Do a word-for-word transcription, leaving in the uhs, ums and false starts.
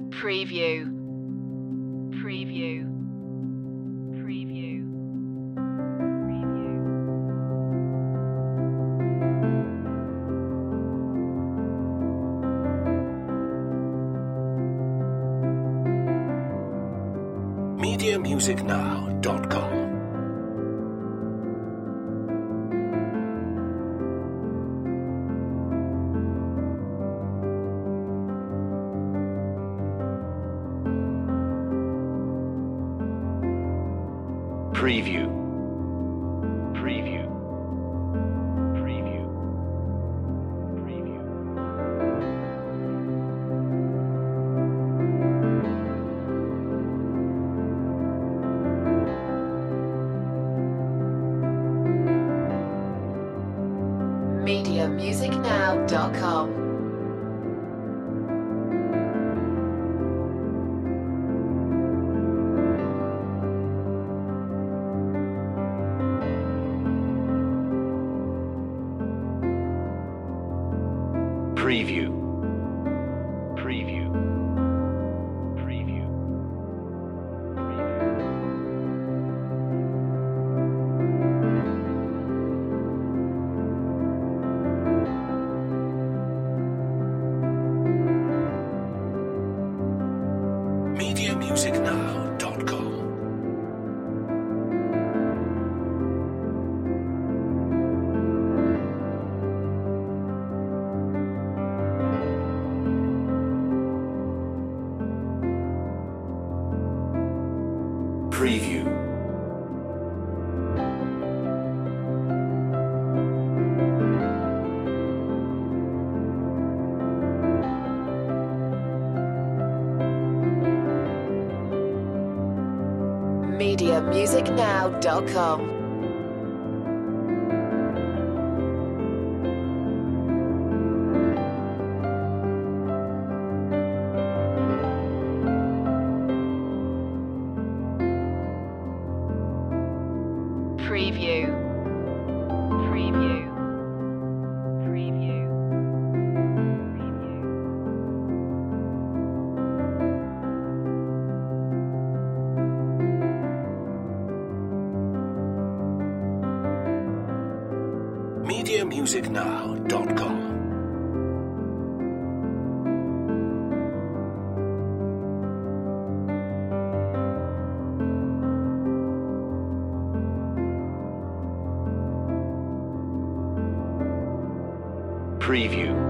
Preview. Preview. Preview. Preview. media music now dot com. Preview. Preview. Preview. Preview. media music now dot com. Preview. Preview. Preview. media music now dot com. Preview. media music now dot com. Preview. Preview. Preview. Preview. media music now dot com. Preview.